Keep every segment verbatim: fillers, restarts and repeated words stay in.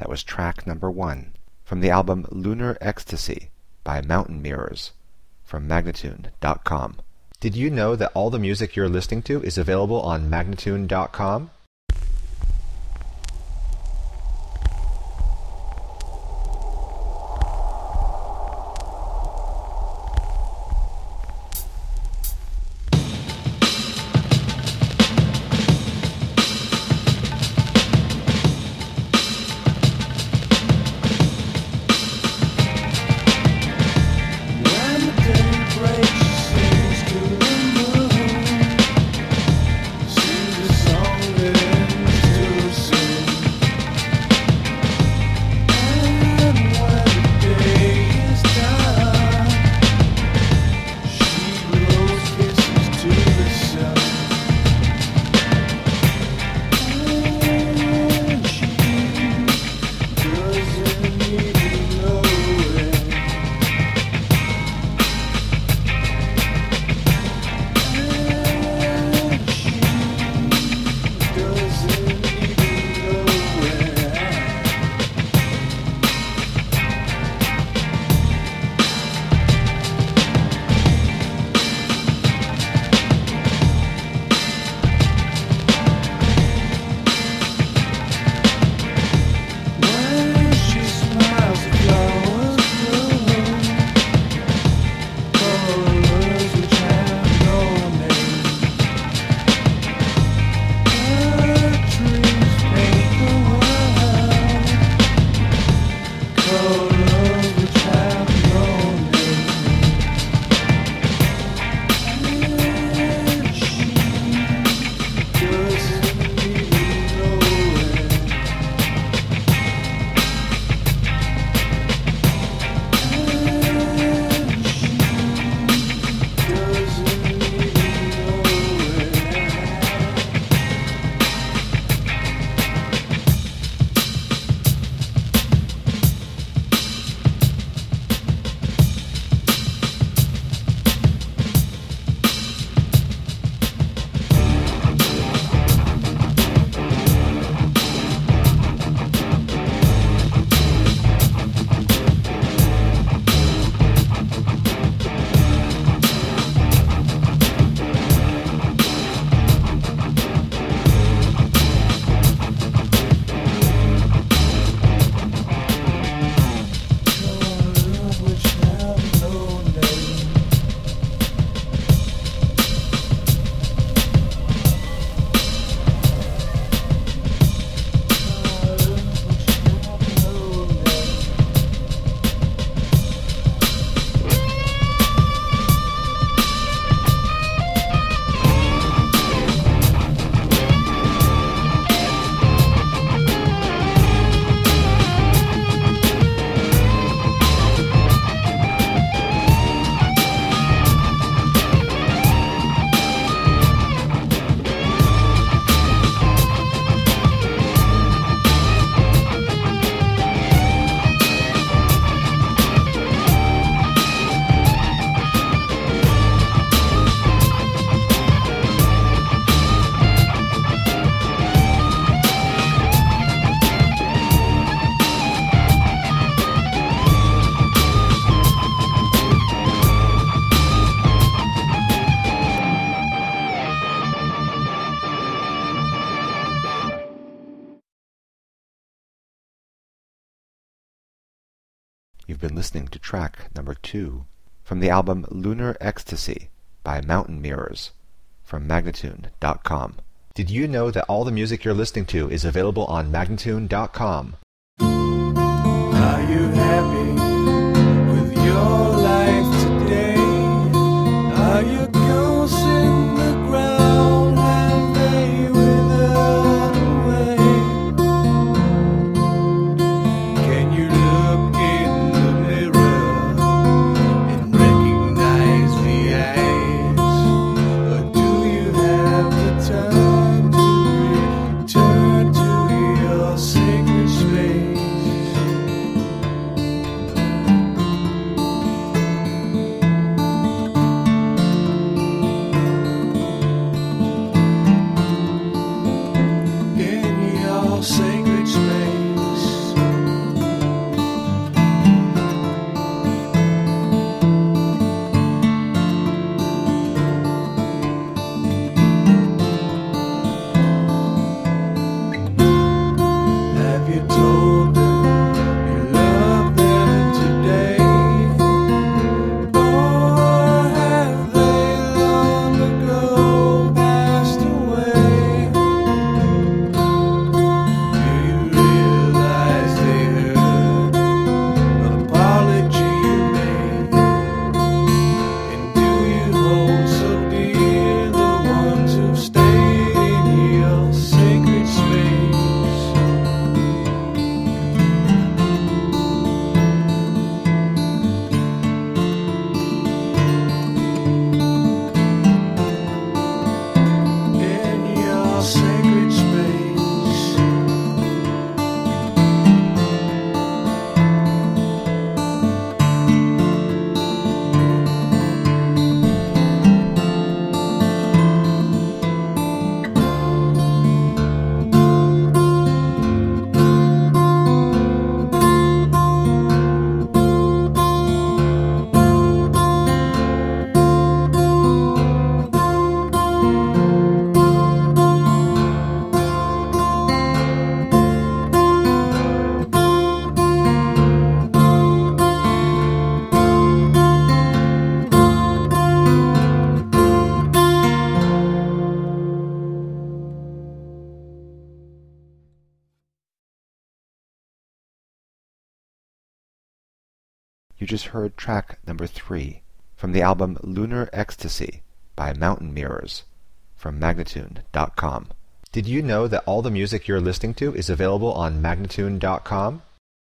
That was track number one from the album Lunar Ecstasy by Mountain Mirrors from Magnatune dot com. Did you know that all the music you're listening to is available on Magnatune dot com? You've been listening to track number two from the album Lunar Ecstasy by Mountain Mirrors from Magnatune dot com. Did you know that all the music you're listening to is available on Magnatune dot com? Are you happy with your life today? Are your ghosts in the ground? Have they withered away? Can you look in the mirror and recognize the eyes? Or do you have the time to return to your sacred space? You just heard track number three from the album Lunar Ecstasy by Mountain Mirrors from Magnatune dot com. Did you know that all the music you're listening to is available on Magnatune dot com?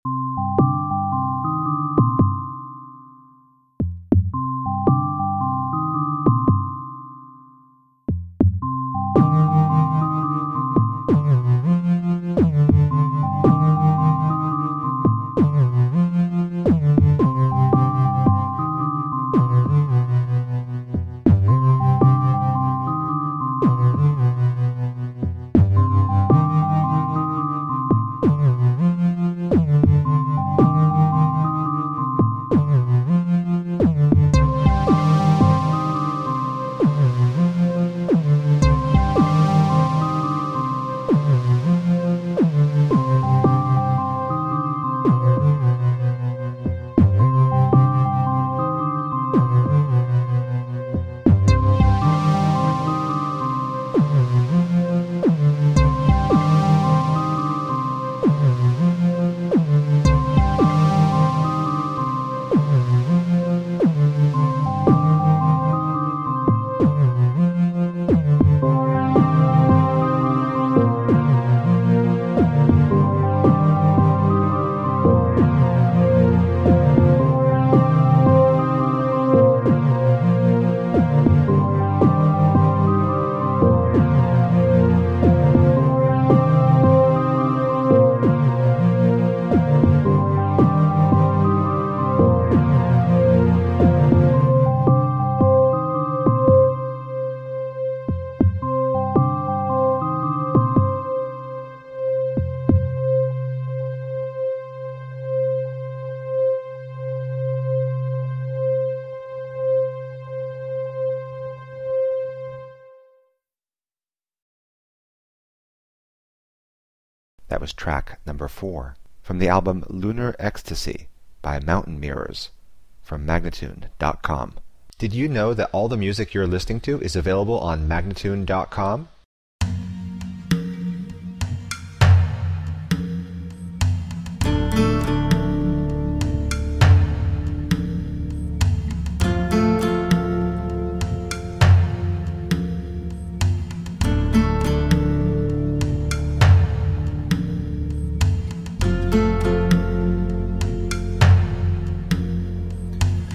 That was track number four from the album Lunar Ecstasy by Mountain Mirrors from Magnatune dot com. Did you know that all the music you're listening to is available on Magnatune dot com?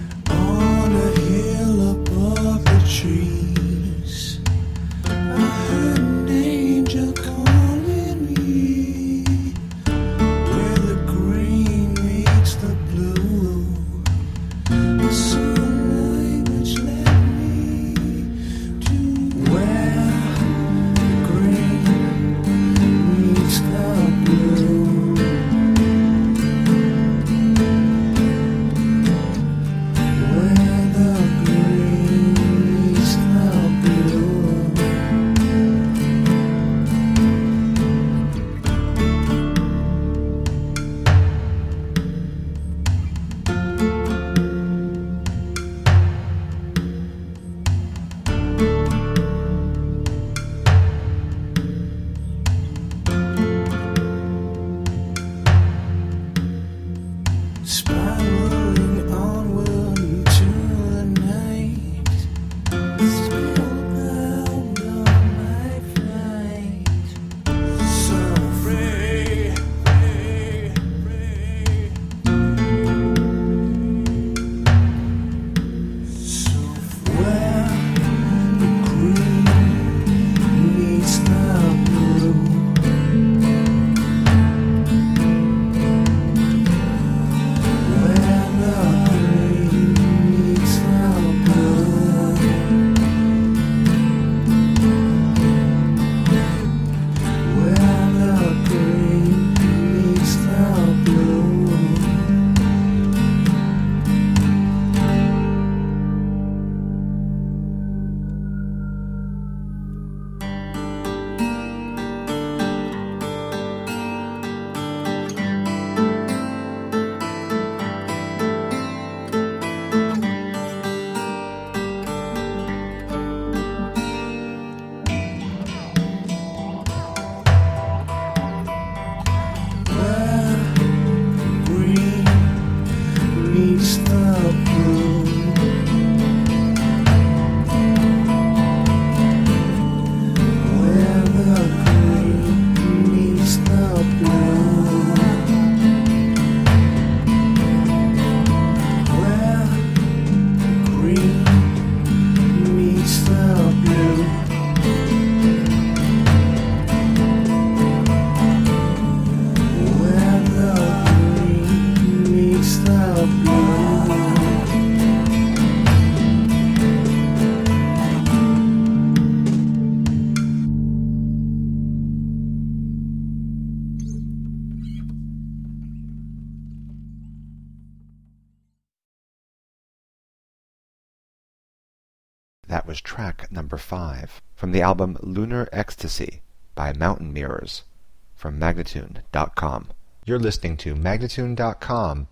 On a hill above the trees, I That was track number five from the album Lunar Ecstasy by Mountain Mirrors from Magnatune dot com. You're listening to Magnatune dot com.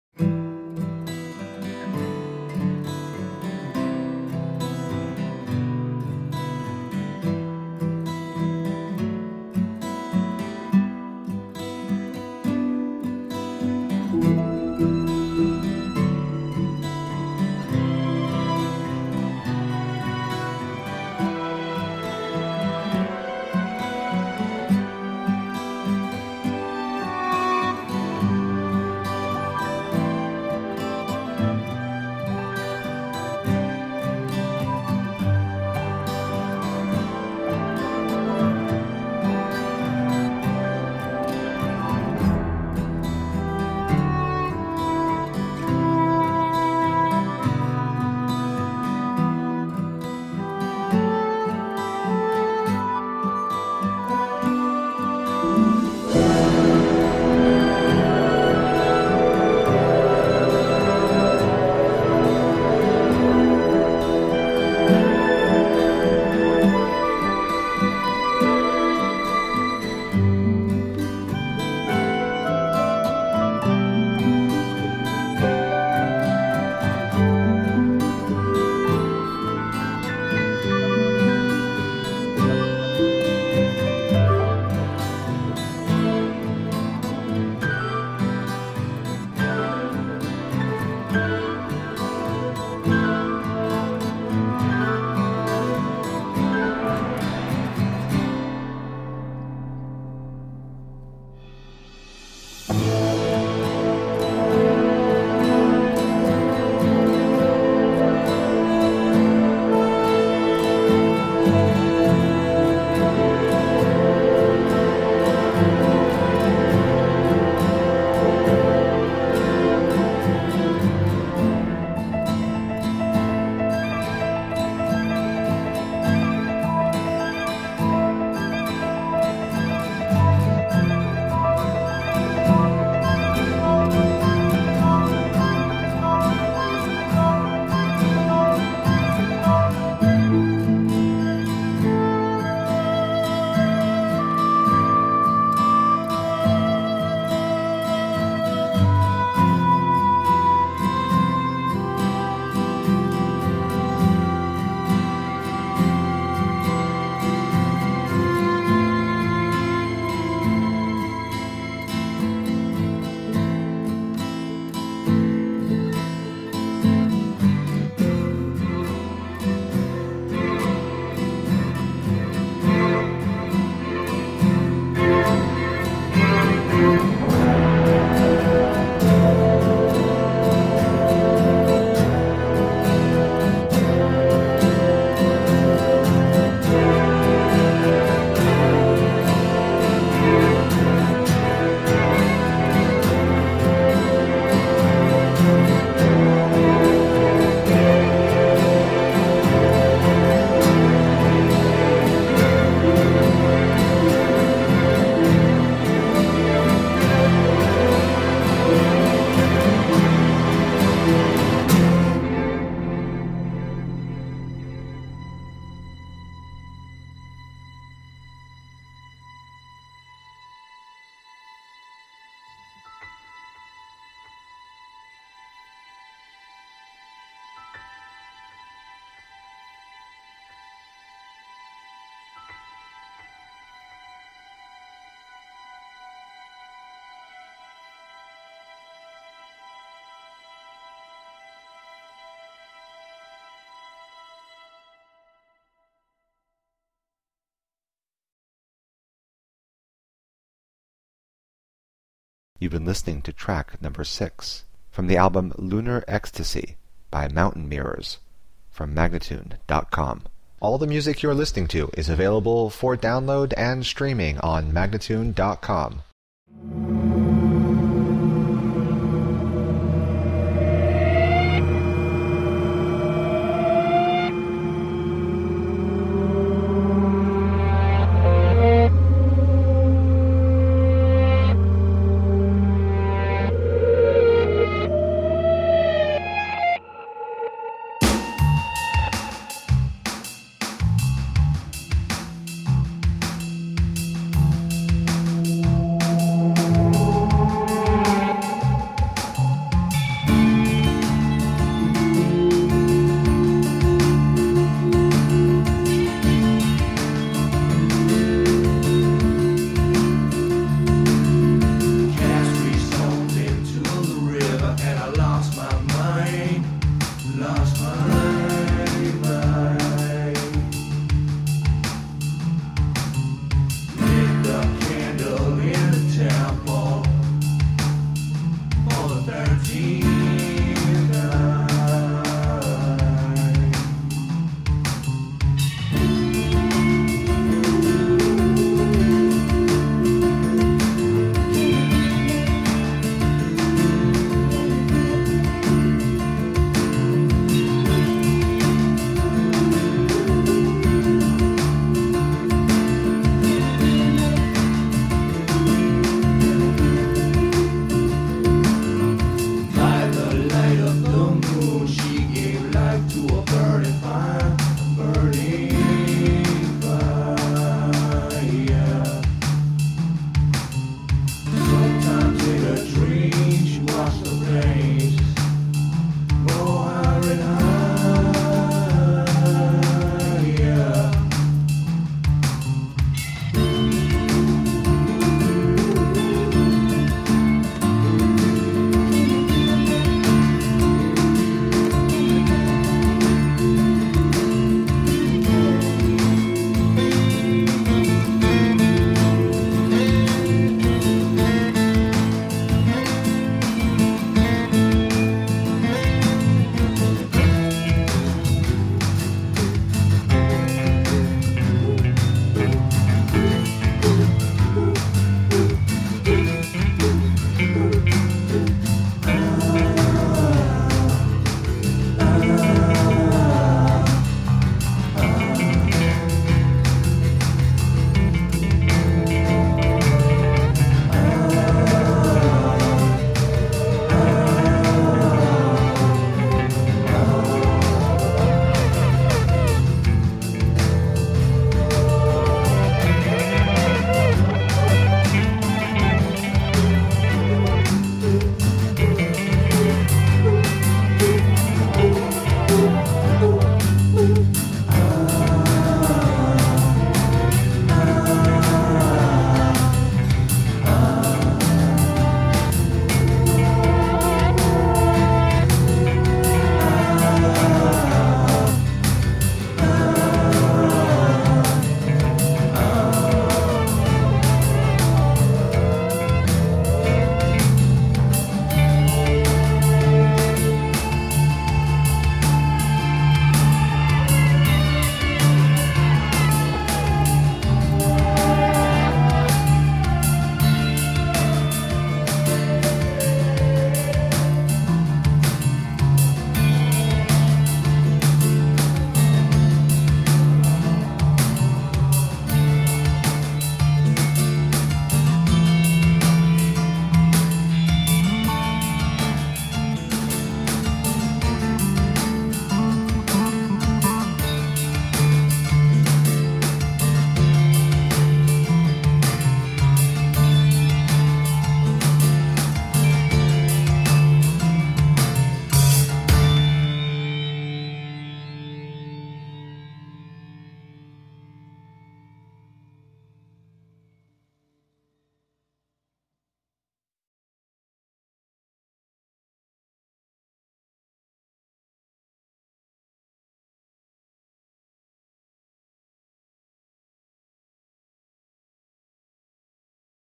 You've been listening to track number six from the album Lunar Ecstasy by Mountain Mirrors from Magnatune dot com. All the music you're listening to is available for download and streaming on Magnatune dot com.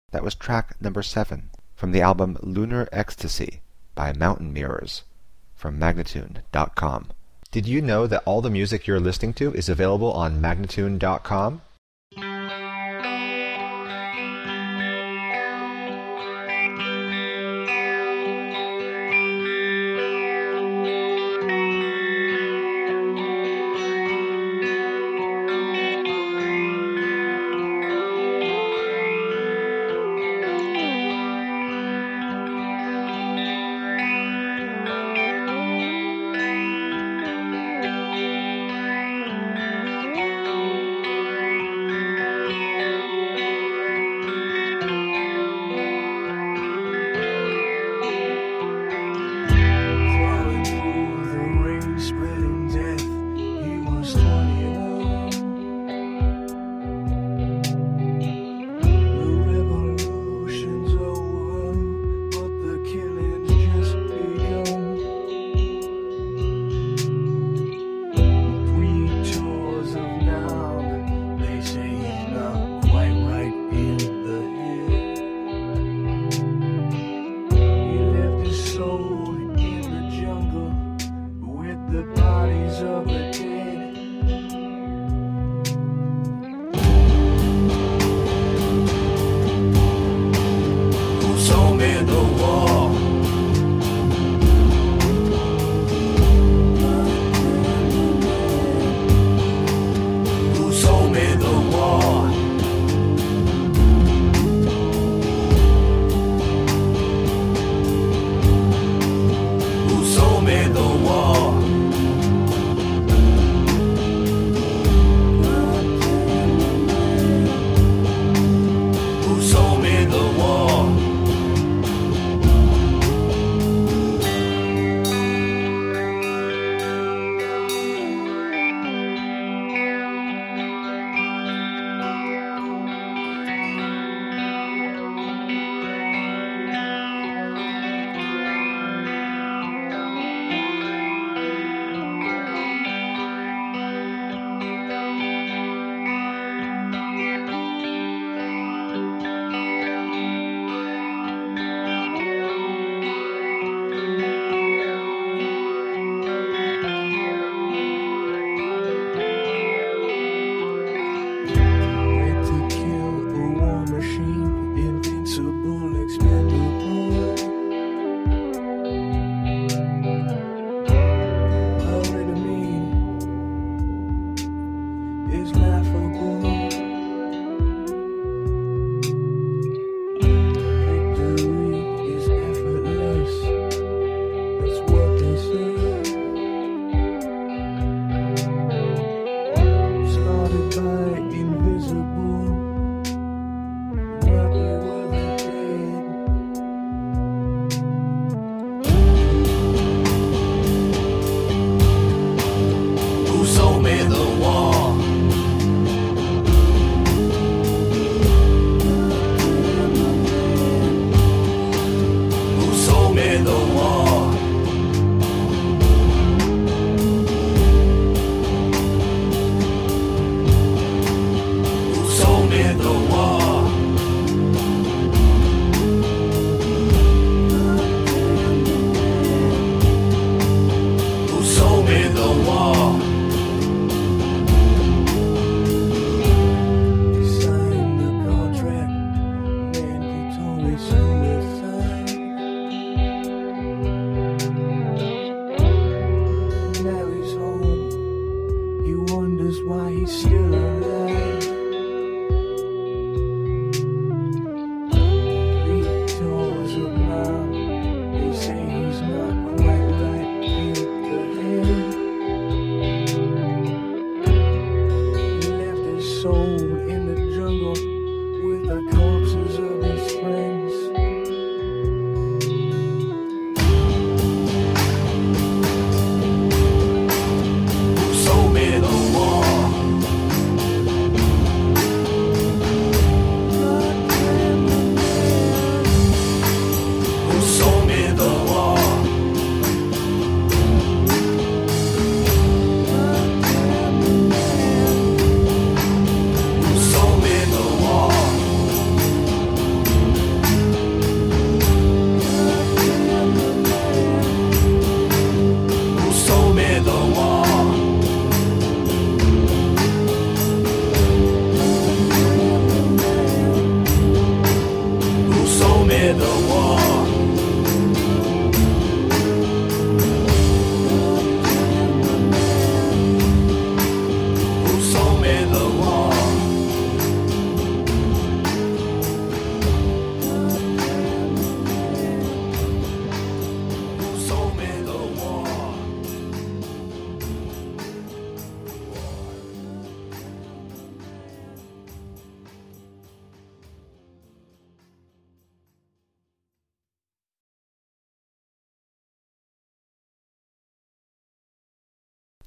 That was track number seven from the album Lunar Ecstasy by Mountain Mirrors from Magnatune dot com. Did you know that all the music you're listening to is available on Magnatune dot com? Crawling through the rain, spreading death. He was twenty-one. The revolution's over, but the killing's just begun. Three tours of Nam. They say he's not quite right in the head. He left his soul in the jungle with the bodies of the dead. Who sold me the war? Who sold me the war? Who sold me the war? Who sold me the war? Went to kill a war machine, invincible, expendable. Our enemy is laughable. Victory is effortless. That's what they say. Slaughtered by invisible. Rocky were the dead. Who sold me the war? Who sold me the war? Who sold me the war? Who sold me the war? He signed the contract, mandatory suicide. Now he's home. He wonders why he's still alive. Three tours of Nam. They say he's not quite right in the head. He left his soul in the jungle with the corpses of his friends. Who sold me the war? Who sold me the war? Who sold me the war?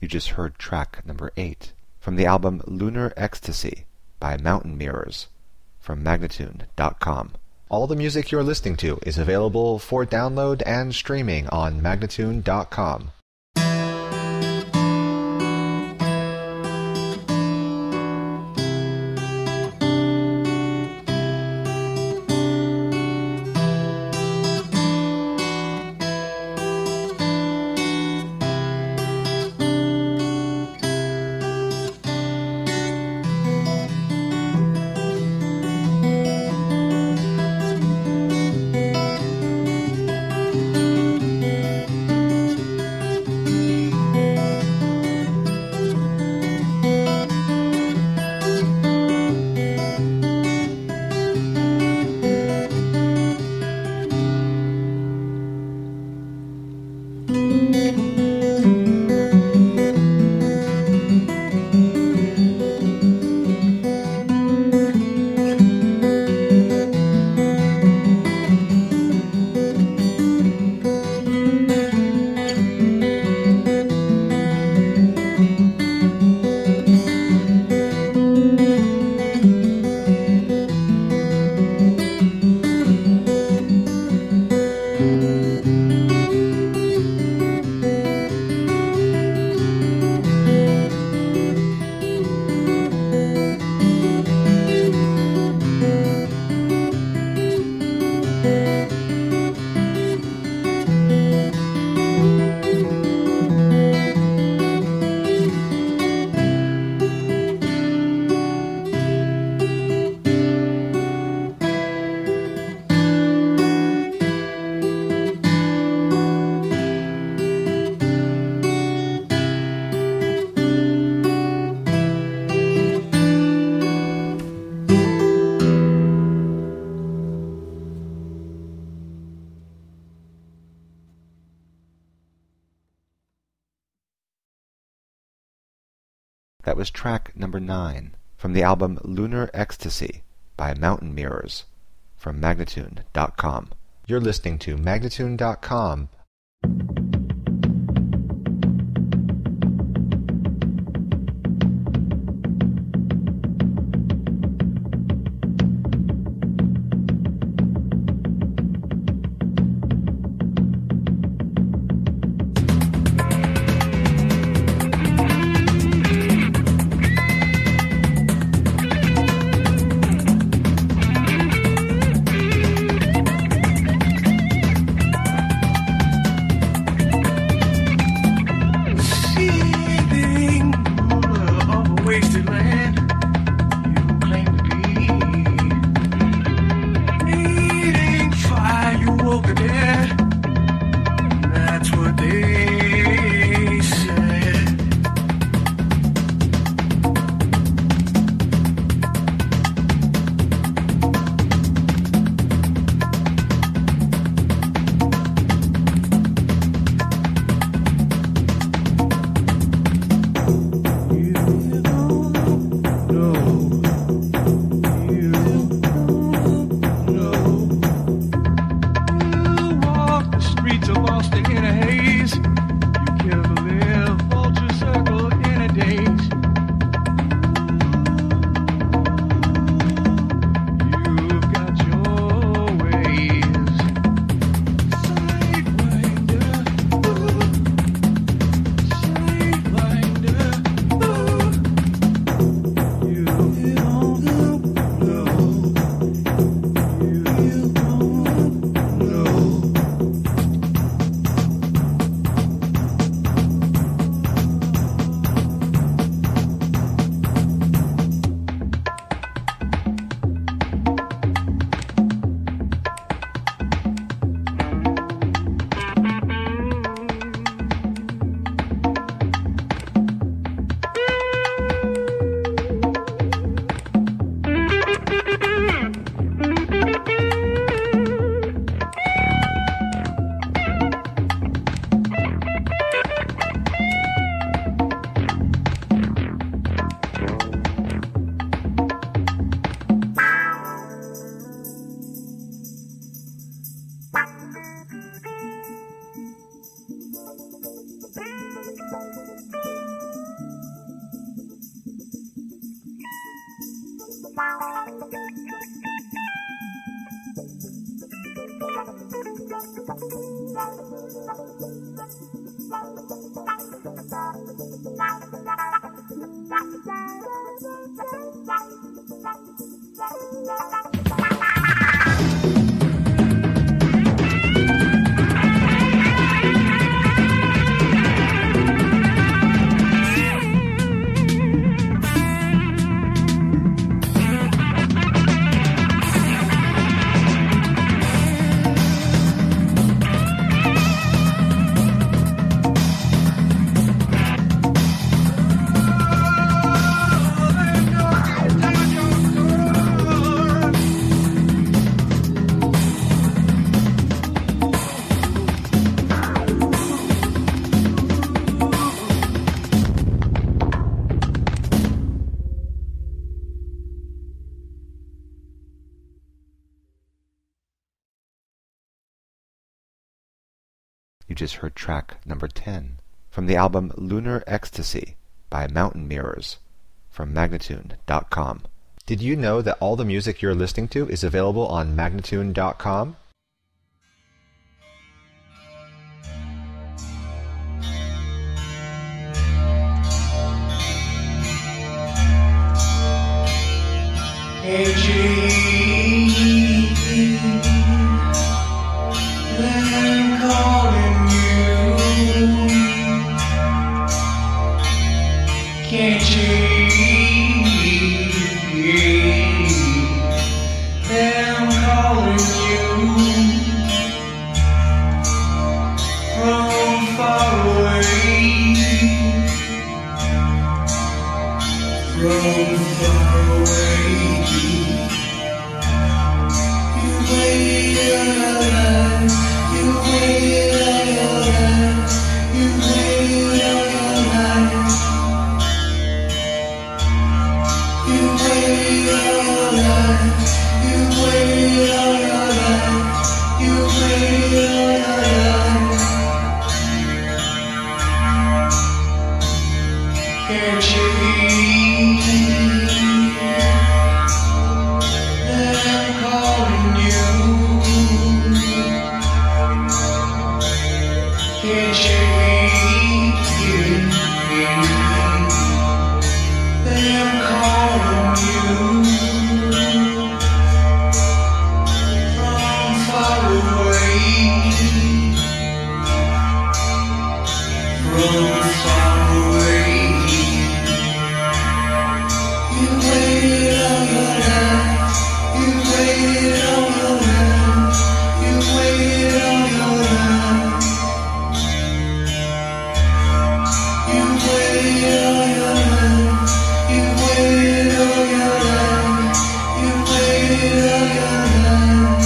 You just heard track number eight from the album Lunar Ecstasy by Mountain Mirrors from Magnatune dot com. All the music you're listening to is available for download and streaming on Magnatune dot com. That was track number nine from the album Lunar Ecstasy by Mountain Mirrors from Magnatune dot com. You're listening to Magnatune dot com. You just heard track number ten from the album Lunar Ecstasy by Mountain Mirrors from Magnatune dot com. Did you know that all the music you're listening to is available on Magnatune dot com? Then calling you, can't you hear them calling you from far away, from far away? You waited all your life, you waited all your life, you waited all your life, you waited all your life, you waited all your life, you waited all your life. Can't you hear them calling you? Can't you hear them calling you from far away, from far away? You waited all your life, you waited all your life, you waited all your life, you waited all your life, you waited all your life, you waited all your life.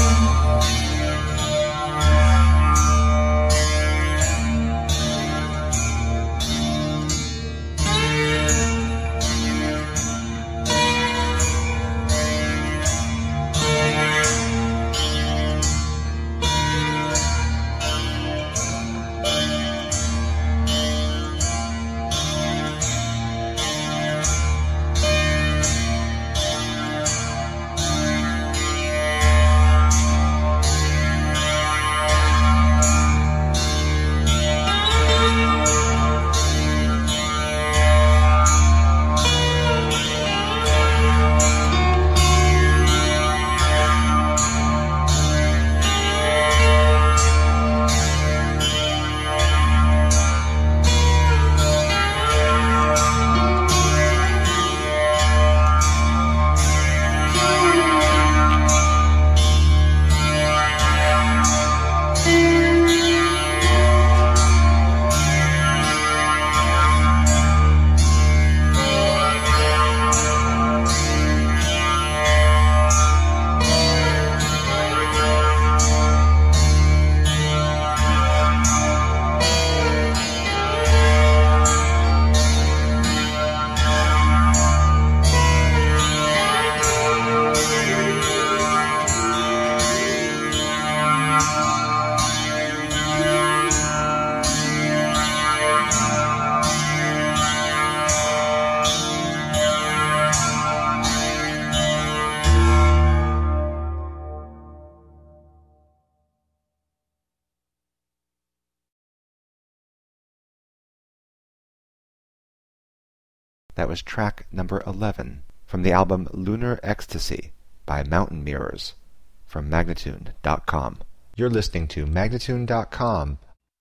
That was track number eleven from the album Lunar Ecstasy by Mountain Mirrors from Magnatune dot com. You're listening to Magnatune dot com.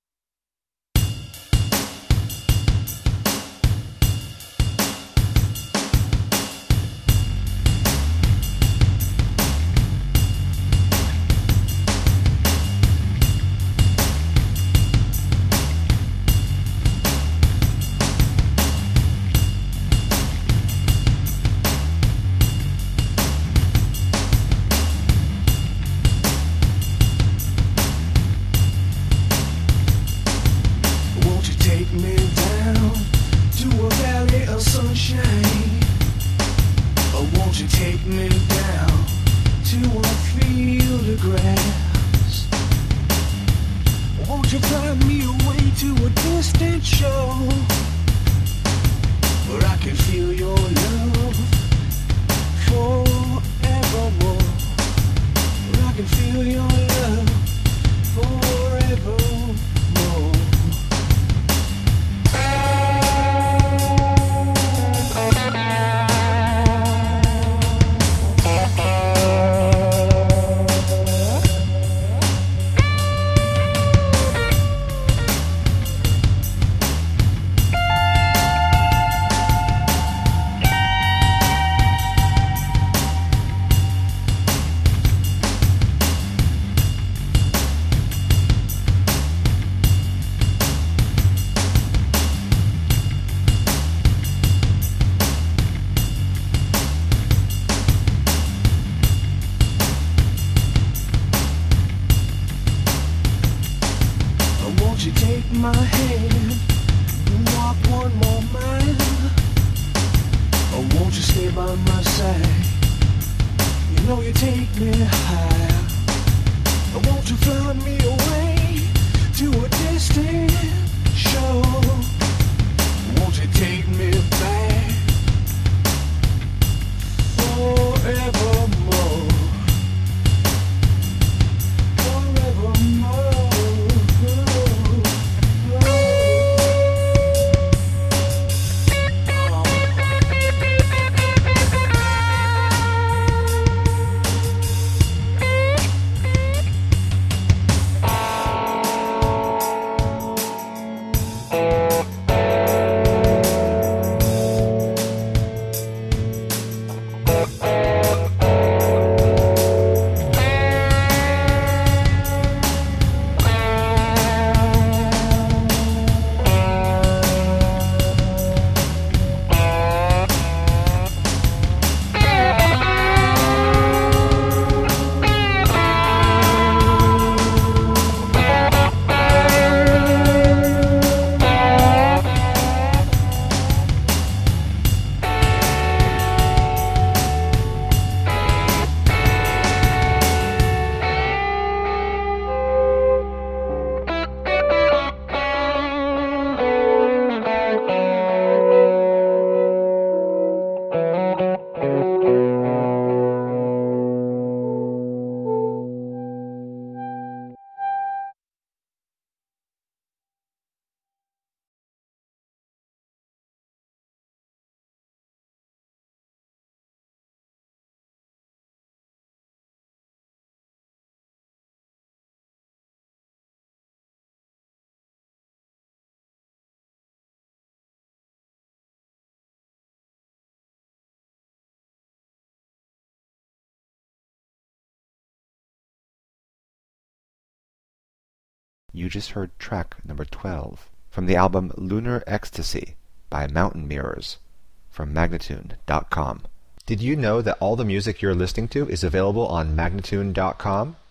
You just heard track number twelve from the album Lunar Ecstasy by Mountain Mirrors from Magnatune dot com. Did you know that all the music you're listening to is available on Magnatune dot com?